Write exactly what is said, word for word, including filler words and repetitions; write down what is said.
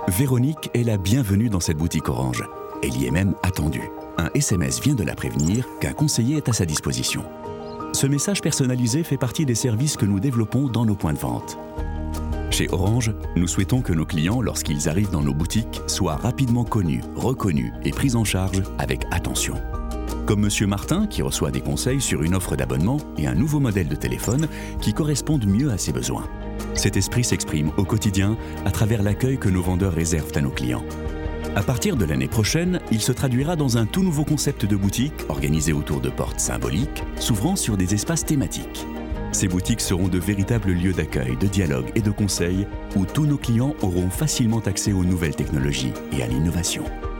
Véronique est la bienvenue dans cette boutique Orange. Elle y est même attendue. Un S M S vient de la prévenir qu'un conseiller est à sa disposition. Ce message personnalisé fait partie des services que nous développons dans nos points de vente. Chez Orange, nous souhaitons que nos clients, lorsqu'ils arrivent dans nos boutiques, soient rapidement connus, reconnus et pris en charge avec attention. Comme Monsieur Martin, qui reçoit des conseils sur une offre d'abonnement et un nouveau modèle de téléphone qui correspondent mieux à ses besoins. Cet esprit s'exprime au quotidien à travers l'accueil que nos vendeurs réservent à nos clients. À partir de l'année prochaine, il se traduira dans un tout nouveau concept de boutique organisé autour de portes symboliques, s'ouvrant sur des espaces thématiques. Ces boutiques seront de véritables lieux d'accueil, de dialogue et de conseil où tous nos clients auront facilement accès aux nouvelles technologies et à l'innovation.